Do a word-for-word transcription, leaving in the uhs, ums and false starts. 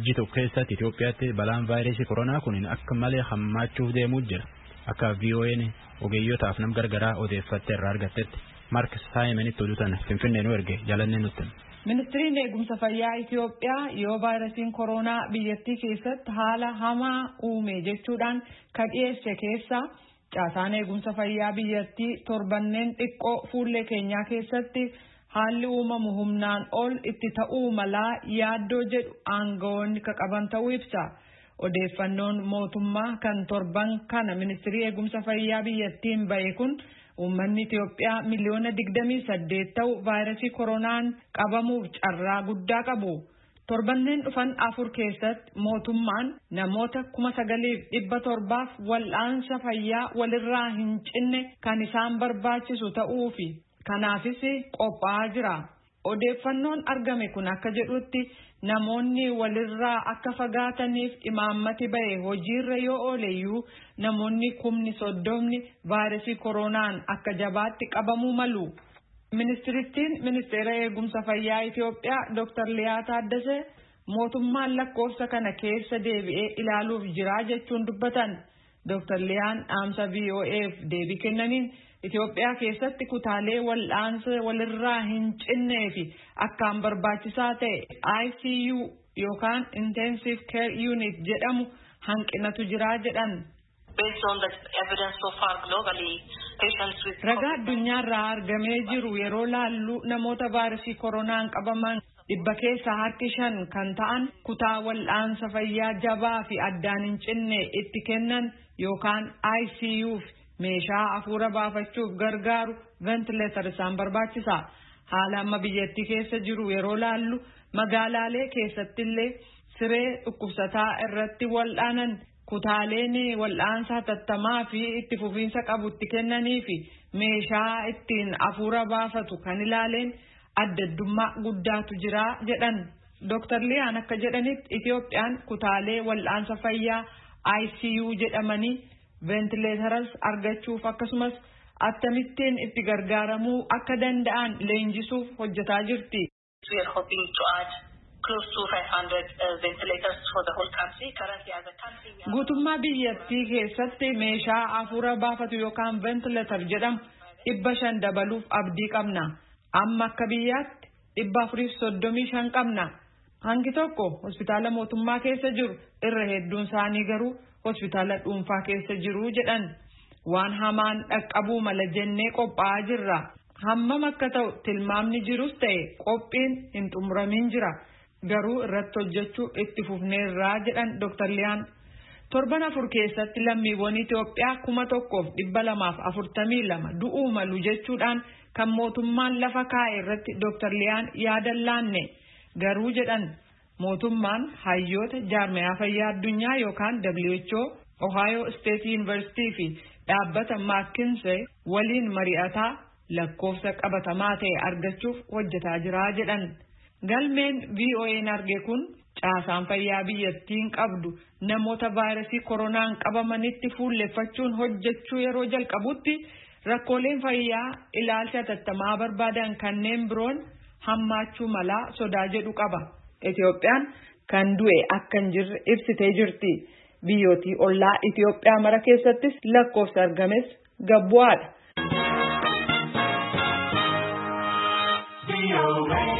jitu keessatti Itoophiyaatti balaan vaayirasii koronaa kun akka malee hammaachuuf deemuu jira. Akka V O N ogeeyyotaaf nam gargaraa odeeffattee irraa argattetti Mark Saayimanitti oduutan Finfinnee nu erge jaalannee nutti. Ministiriin eegumsa fayyaa Itoophiyaa yoo vaayirasiin koronaa biyyattii keessatti haala hamaa uume jechuudhaan kan dhiyeesse keessa caasaan eegumsa fayyaa biyyattii torbanneen xiqqoo fuullee keenyaa keessatti haalli uumamu humnaan ol itti ta'uu malaa yaaddoo jedhu aangawoonni qaban ta'uu ibsa. Odeeffannoon mootummaa kan torban kana ministirii eegumsa fayyaa biyyattiin bahe kun uummanni Itoophiyaa miliyoona digdamii saddeet ta'u vaayirasii koronaan qabamuuf carraa guddaa qabu. Torbanneen dhufan afur keessatti mootummaan namoota kuma sagaliif dhibba torbaaf wal'aansa fayyaa walirraa hin cinne kan isaan barbaachisu ta'uufi kanaafis qophaa'aa jira. Odeeffannoon argame kun akka jedhutti namoonni walirraa akka fagaataniif imaammati bahe hojiirra yoo ooleyyuu namoonni kumni soddomni vaayirasii koronaan akka jabaatti qabamuu malu. Ministirittiin ministeera eegumsa fayyaa Itoophiyaa Doctor Liyaa Taaddasee mootummaan lakkoofsa kana keessa deebi'ee ilaaluuf jira jechuun dubbatan. Doctor Liyaan dhaamsa V O A'f deebii kennaniin Itoophiyaa keessatti kutaalee wal'aansa walirraa hin cinnee fi akkaan barbaachisaa ta'e I C U yookaan Intensive Care Unit jedhamu hanqinatu jira jedhan. Based on the evidence so far globally, patients with ragaa addunyaarraa argamee jiru yeroo laallu namoota vaayirasii koronaan qabaman dhibba keessaa harki shan kan ta'an kutaa wal'aansa fayyaa jabaa fi addaan hin cinne itti kennan yookaan I C U meeshaa hafuura baafachuuf gargaaru ventileetar isaan barbaachisa. Haala amma biyyattii keessa jiru yeroo laallu magaalaalee keessattillee siree dhukkubsataa irratti wal'aanan kutaaleen wal'aansa hatattamaa fi itti fufiinsa qabu itti kennanii fi meeshaa ittiin hafuura baafatu kan ilaaleen addaddummaa guddaatu jira jedhan. Doctor Liyaan akka jedhanitti Itoophiyaan kutaalee wal'aansa fayyaa I C U jedhamanii ventileetaras argachuuf akkasumas akkamittiin itti gargaaramuu akka danda'an leenjisuuf hojjetaa jirti. We are hoping to add close to five hundred uh, ventilators for the whole country. Currently as a country we have guutummaa biyyattii keessatti meeshaa hafuura baafatu yookaan ventileetar jedhamu dhibba shan dabaluuf abdii qabna. Amma akka biyyaatti dhibba afuriif soddomii shan qabna. Hangi tokko hospitaala mootummaa keessa jiru irra hedduun isaanii garuu hospitaala dhuunfaa keessa jiru jedhan. Waan hamaan dhaqqabuu mala jennee qophaa'aa jirra. Hammam akka ta'u tilmaamni jirus ta'e qophiin hin xumuramin jira. Garuu irratti hojjechuu itti fufneerraa jedhan Doctor Liyaan. Torban afur keessatti lammiiwwan Itoophiyaa kuma tokkoof dhibba lamaaf afurtamii lama du'uu malu jechuudhaan kan mootummaan lafa kaa'e irratti Doctor Liyaan yaada laanne. Garuu jedhan mootummaan hayyoota jaarmiyaa fayyaa addunyaa yookaan W H O, Ohio State University fi dhaabbata McKinsey waliin mari'ataa lakkoofsa qabatamaa ta'e argachuuf hojjetaa jira jedhan. Galmeen V O A'n arge kun caasaan fayyaa biyyattiin qabdu namoota vaayirasii koronaan qabamanitti fuulleffachuun hojjechuu yeroo jalqabutti rakkooleen fayyaa ilaalcha hatattamaa barbaadan kanneen biroon hammaachuu malaa sodaa jedhu qaba. Itoophiyaan kan du'e akka hin jirre ibsitee jirti. Biyyootii ollaa Itoophiyaa mara keessattis lakkoofsa argames gabbu'aadha.